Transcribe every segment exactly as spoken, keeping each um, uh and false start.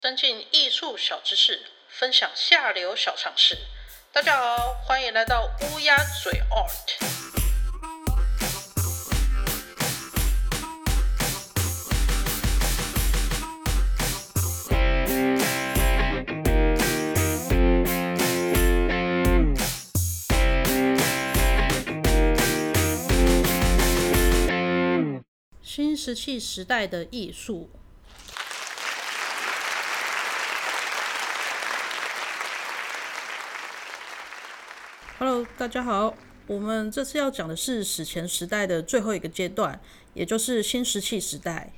增进艺术小知识，分享下流小常识。大家好，欢迎来到乌鸦嘴 Art。新石器时代的艺术。Hello， 大家好，我们这次要讲的是史前时代的最后一个阶段，也就是新石器时代。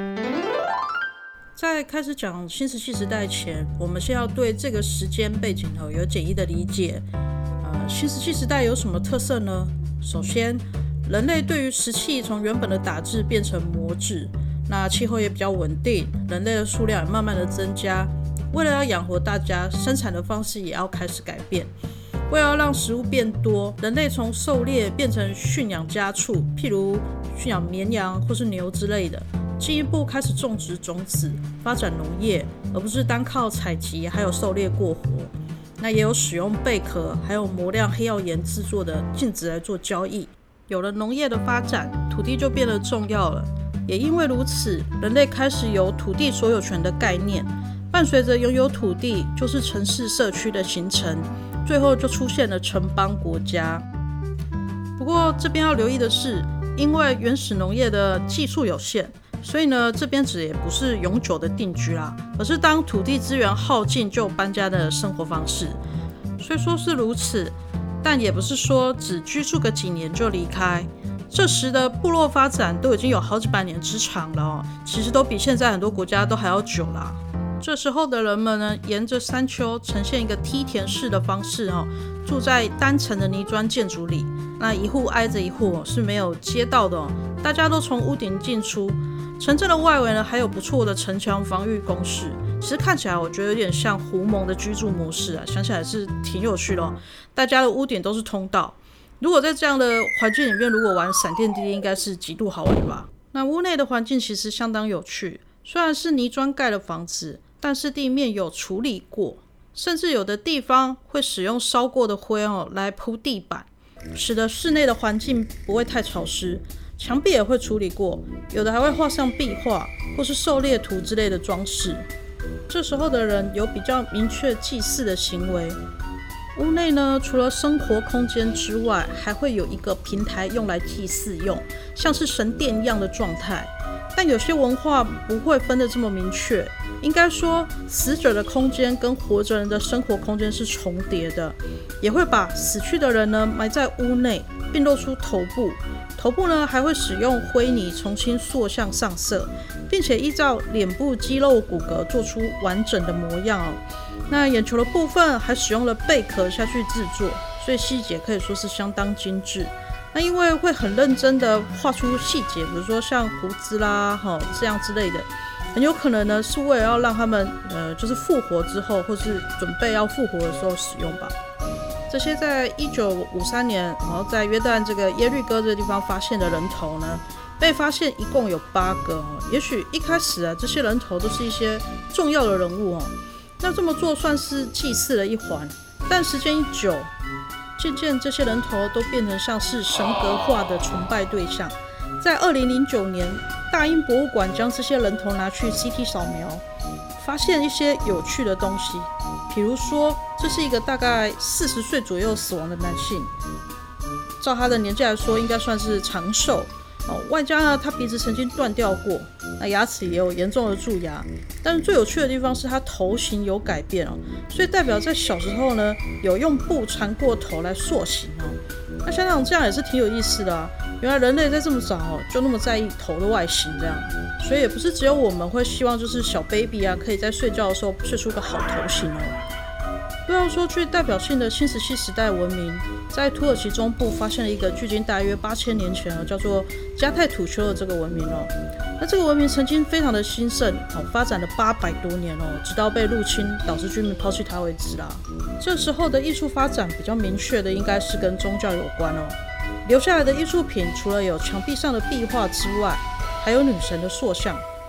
在开始讲新石器时代前，我们先要对这个时间背景有简易的理解。呃，新石器时代有什么特色呢？首先，人类对于石器从原本的打制变成磨制，那气候也比较稳定，人类的数量也慢慢的增加。为了要养活大家，生产的方式也要开始改变。为了让食物变多，人类从狩猎变成驯养家畜，譬如驯养绵羊或是牛之类的，进一步开始种植种子，发展农业，而不是单靠采集还有狩猎过活。那也有使用贝壳还有磨亮黑曜岩制作的镜子来做交易。有了农业的发展，土地就变得重要了。也因为如此，人类开始有土地所有权的概念，伴随着拥有土地就是城市社区的形成，最后就出现了城邦国家。不过这边要留意的是，因为原始农业的技术有限，所以呢，这边指也不是永久的定居啦，而是当土地资源耗尽就搬家的生活方式。虽说是如此，但也不是说只居住个几年就离开。这时的部落发展都已经有好几百年之长了哦，其实都比现在很多国家都还要久啦。这时候的人们呢，沿着山丘呈现一个梯田式的方式哦，住在单层的泥砖建筑里。那一户挨着一户哦，是没有街道的哦，大家都从屋顶进出。城镇的外围呢，还有不错的城墙防御工事。其实看起来我觉得有点像胡蒙的居住模式啊，想起来是挺有趣的哦。大家的屋顶都是通道。如果在这样的环境里面，如果玩闪电滴滴，应该是极度好玩的吧。那屋内的环境其实相当有趣，虽然是泥砖盖的房子，但是地面有处理过，甚至有的地方会使用烧过的灰哦来铺地板，使得室内的环境不会太潮湿。墙壁也会处理过，有的还会画上壁画或是狩猎图之类的装饰。这时候的人有比较明确祭祀的行为。屋内呢，除了生活空间之外，还会有一个平台用来祭祀用，像是神殿一样的状态。但有些文化不会分得这么明确，应该说死者的空间跟活着人的生活空间是重叠的，也会把死去的人呢埋在屋内，并露出头部。头部呢还会使用灰泥重新塑像上色，并且依照脸部肌肉骨骼做出完整的模样哦。那眼球的部分还使用了贝壳下去制作，所以细节可以说是相当精致。那因为会很认真的画出细节，比如说像胡子啦、哦、这样之类的，很有可能呢是为了要让他们呃就是复活之后，或是准备要复活的时候使用吧。这些在一九五三年，然后在约旦这个耶律哥这个地方发现的人头呢，被发现一共有八个哦。也许一开始啊，这些人头都是一些重要的人物哦，那这么做算是祭祀的一环，但时间一久，渐渐这些人头都变成像是神格化的崇拜对象。在二零零九年，大英博物馆将这些人头拿去 C T 扫描，发现一些有趣的东西。比如说，这是一个大概四十岁左右死亡的男性，照他的年纪来说，应该算是长寿。哦、外加呢，他鼻子曾经断掉过，那牙齿也有严重的蛀牙。但是最有趣的地方是他头型有改变哦，所以代表在小时候呢，有用布缠过头来塑形哦。那想想这样也是挺有意思的啊。原来人类在这么早哦，就那么在意头的外形这样，所以也不是只有我们会希望就是小 baby 啊，可以在睡觉的时候睡出个好头型哦。不要说具代表性的新石器时代文明，在土耳其中部发现了一个距今大约八千年前叫做加泰土丘的这个文明哦。那这个文明曾经非常的兴盛，发展了八百多年哦，直到被入侵导致居民抛弃它为止啦。这时候的艺术发展比较明确的，应该是跟宗教有关哦。留下来的艺术品除了有墙壁上的壁画之外，还有女神的塑像。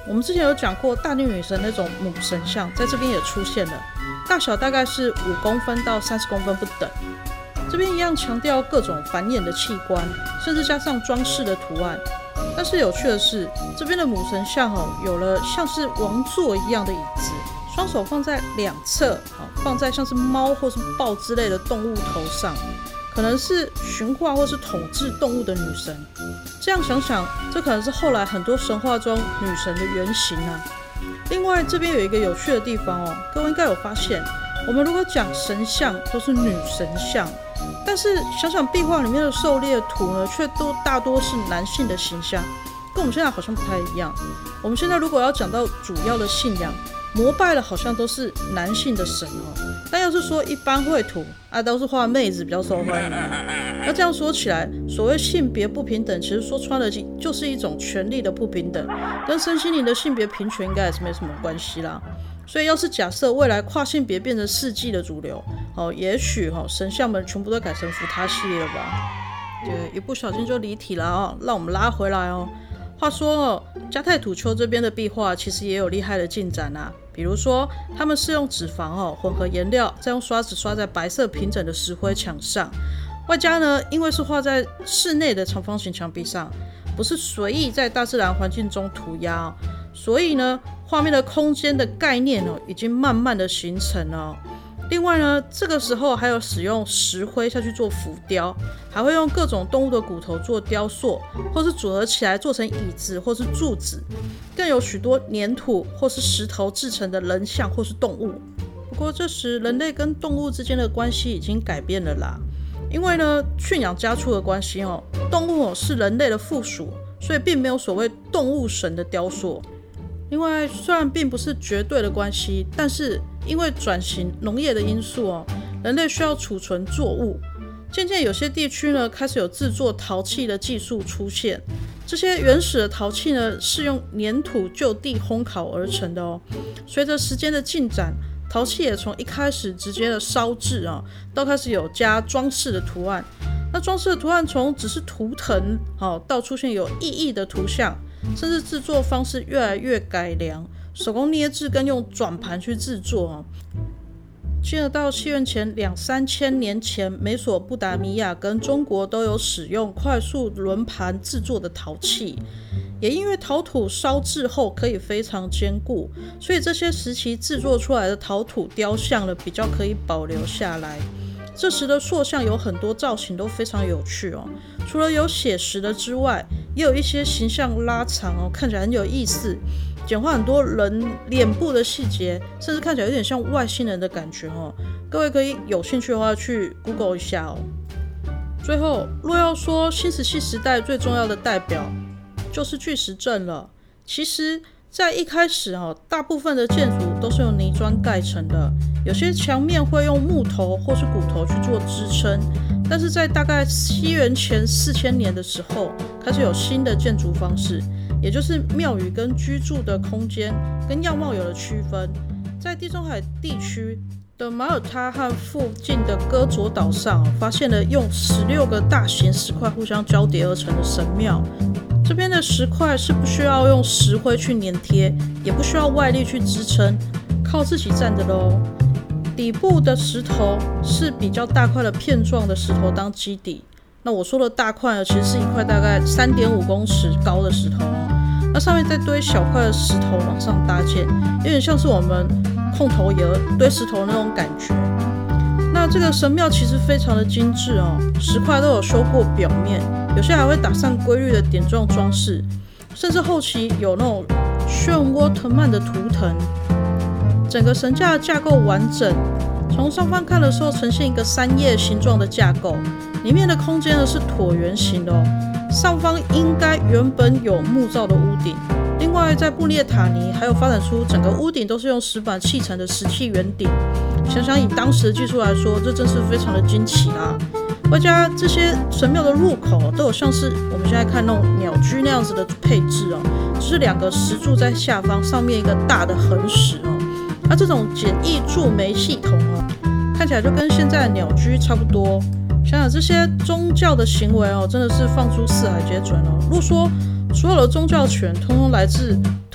我们之前有讲过大地女神那种母神像，在这边也出现了，大小大概是五公分到三十公分不等。这边一样强调各种繁衍的器官，甚至加上装饰的图案。但是有趣的是，这边的母神像、哦、有了像是王座一样的椅子，双手放在两侧、哦、放在像是猫或是豹之类的动物头上，可能是驯化或是统治动物的女神。这样想想，这可能是后来很多神话中女神的原型啊。另外，这边有一个有趣的地方哦，各位应该有发现，我们如果讲神像都是女神像，但是想想壁画里面的狩猎图呢，却都大多是男性的形象，跟我们现在好像不太一样。我们现在如果要讲到主要的信仰，膜拜的好像都是男性的神哦。但要是说一般绘图啊，都是画妹子比较受欢迎。那这样说起来，所谓性别不平等，其实说穿了就是一种权力的不平等，跟身心灵的性别平权应该也是没什么关系啦。所以要是假设未来跨性别变成世纪的主流，哦，也许、哦、神像们全部都改成福他系列了吧？对，一不小心就离题了哦，让我们拉回来哦。话说哦，加泰土丘这边的壁画其实也有厉害的进展啊，比如说他们是用脂肪哦混合颜料，再用刷子刷在白色平整的石灰墙上，外加呢，因为是画在室内的长方形墙壁上，不是随意在大自然环境中涂鸦哦，所以呢，画面的空间的概念哦，已经慢慢的形成了哦。另外呢，这个时候还有使用石灰下去做浮雕，还会用各种动物的骨头做雕塑，或是组合起来做成椅子或是柱子，更有许多粘土或是石头制成的人像或是动物。不过这时人类跟动物之间的关系已经改变了啦，因为呢驯养家畜的关系哦，动物哦是人类的附属，所以并没有所谓动物神的雕塑。另外，虽然并不是绝对的关系，但是因为转型农业的因素哦，人类需要储存作物，渐渐有些地区呢开始有制作陶器的技术出现。这些原始的陶器呢是用粘土就地烘烤而成的哦。随着时间的进展，陶器也从一开始直接的烧制啊、哦，到开始有加装饰的图案。那装饰的图案从只是图腾、哦、到出现有意义的图像，甚至制作方式越来越改良，手工捏制跟用转盘去制作、哦。进而到西元前两三千年前，美索不达米亚跟中国都有使用快速轮盘制作的陶器。也因为陶土烧制后可以非常坚固，所以这些时期制作出来的陶土雕像呢，比较可以保留下来。这时的塑像有很多造型都非常有趣哦，除了有写实的之外，也有一些形象拉长哦，看起来很有意思，简化很多人脸部的细节，甚至看起来有点像外星人的感觉哦。各位可以有兴趣的话去 Google 一下哦。最后，若要说新石器时代最重要的代表，就是巨石阵了。其实在一开始、哦、大部分的建筑都是用泥砖盖成的，有些墙面会用木头或是骨头去做支撑，但是在大概西元前四千年的时候，开始有新的建筑方式，也就是庙宇跟居住的空间跟样貌有了区分。在地中海地区的马耳他和附近的哥佐岛上，发现了用十六个大型石块互相交叠而成的神庙。这边的石块是不需要用石灰去粘贴，也不需要外力去支撑，靠自己站的咯。底部的石头是比较大块的片状的石头当基底，那我说的大块呢，其实是一块大概 三点五公尺高的石头哦，那上面再堆小块的石头往上搭建，有点像是我们控头爷堆石头那种感觉。那这个神庙其实非常的精致哦，石块都有修过表面，有些还会打上规律的点状装饰，甚至后期有那种漩涡藤蔓的图腾。整个神架的架构完整，从上方看的时候呈现一个三叶形状的架构，里面的空间呢是椭圆形的哦，上方应该原本有木造的屋顶。另外在布列塔尼还有发展出整个屋顶都是用石板砌成的石砌圆顶，想想以当时的技术来说，这真是非常的惊奇啦。外加这些神庙的入口都有像是我们现在看那种鸟居那样子的配置哦，就是两个石柱在下方，上面一个大的横石哦。那这种简易筑眉系统哦，看起来就跟现在的鸟居差不多。想想这些宗教的行为哦，真的是放诸四海皆准哦。如果说所有的宗教权通通来自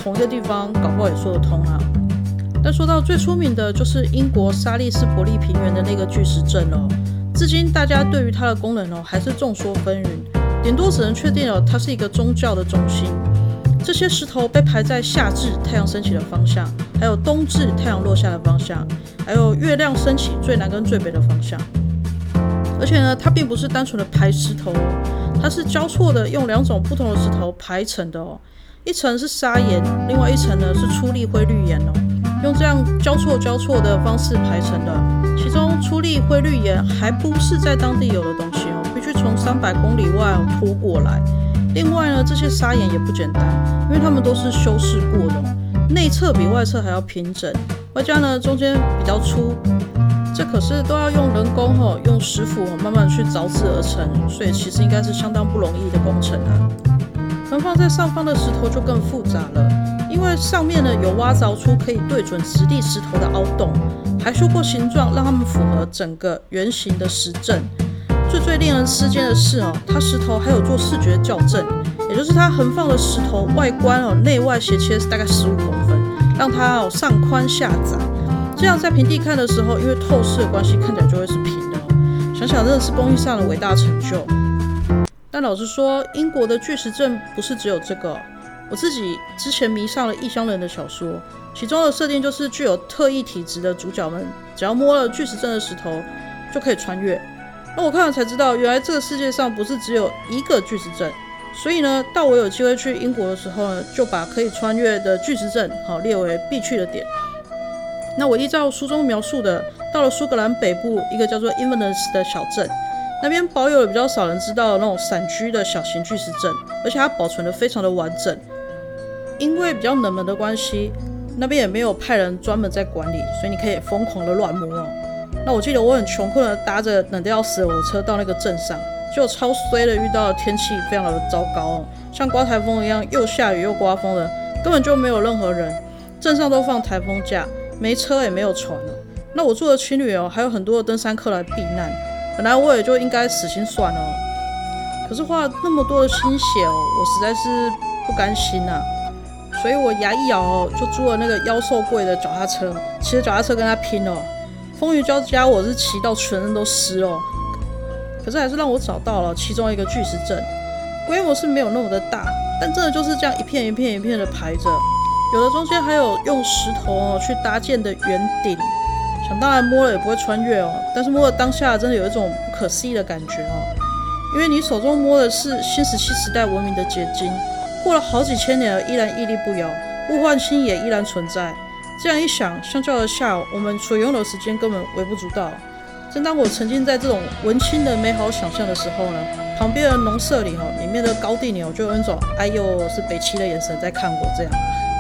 同一个地方，搞不好也说得通啊。但说到最出名的，就是英国沙利斯伯利平原的那个巨石阵哦。至今大家对于它的功能哦还是众说纷纭，顶多只能确定了它是一个宗教的中心。这些石头被排在夏至太阳升起的方向，还有冬至太阳落下的方向，还有月亮升起最南跟最北的方向。而且呢，它并不是单纯的排石头哦，它是交错的用两种不同的石头排成的哦。一层是砂岩，另外一层呢是粗砾灰绿岩哦，用这样交错交错的方式排成的。其中粗砾灰绿岩还不是在当地有的东西哦，必须从三百公里外哦拖过来。另外呢，这些砂岩也不简单，因为它们都是修饰过的哦，内侧比外侧还要平整，外加呢中间比较粗，这可是都要用人工哦，用石斧慢慢去凿制而成，所以其实应该是相当不容易的工程啊。横放在上方的石头就更复杂了，因为上面呢有挖凿出可以对准直立石头的凹洞，还修过形状，让它们符合整个圆形的石阵。最最令人吃惊的是哦，它石头还有做视觉校正，也就是它横放的石头外观哦，内外斜切大概十五公分，让它哦上宽下窄，这样在平地看的时候，因为透视的关系，看起来就会是平的哦。想想真的是工艺上的伟大成就。但老实说，英国的巨石阵不是只有这个哦。我自己之前迷上了异乡人的小说，其中的设定就是具有特异体质的主角们，只要摸了巨石阵的石头就可以穿越。那我看了才知道，原来这个世界上不是只有一个巨石阵。所以呢，到我有机会去英国的时候呢，就把可以穿越的巨石阵好列为必去的点。那我依照书中描述的，到了苏格兰北部一个叫做 Inverness 的小镇，那边保有了比较少人知道的那种散居的小型巨石阵，而且它保存得非常的完整。因为比较冷门的关系，那边也没有派人专门在管理，所以你可以疯狂的乱摸哦。那我记得我很穷困的搭着冷得要死的火车到那个镇上，结果超衰的遇到的天气非常的糟糕哦，像刮台风一样，又下雨又刮风的，根本就没有任何人，镇上都放台风假，没车也没有船了。那我住的青旅哦，还有很多的登山客来避难，本来我也就应该死心算了哦，可是花了那么多的心血哦，我实在是不甘心啊。所以我牙一咬哦，就租了那个妖兽贵的脚踏车，骑着脚踏车跟他拼哦。风雨交加，我是骑到全身都湿哦。可是还是让我找到了其中一个巨石阵，规模是没有那么的大，但真的就是这样一片一片一片的排着，有的中间还有用石头哦去搭建的圆顶。想当然摸了也不会穿越哦，但是摸了当下真的有一种不可思议的感觉哦，因为你手中摸的是新石器时代文明的结晶，过了好几千年了依然屹立不摇，物换星也依然存在。这样一想，相较而下，我们所拥有的时间根本微不足道。正当我沉浸在这种文青的美好想象的时候呢，旁边的农舍里里面的高地牛就有一种哎呦是北七的眼神在看我这样。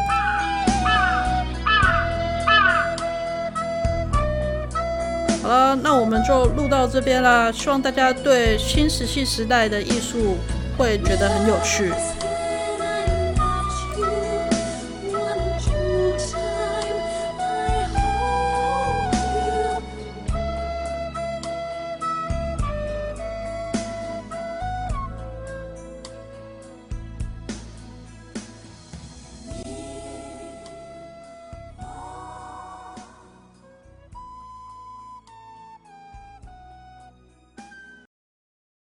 好了，那我们就录到这边啦，希望大家对新石器时代的艺术会觉得很有趣。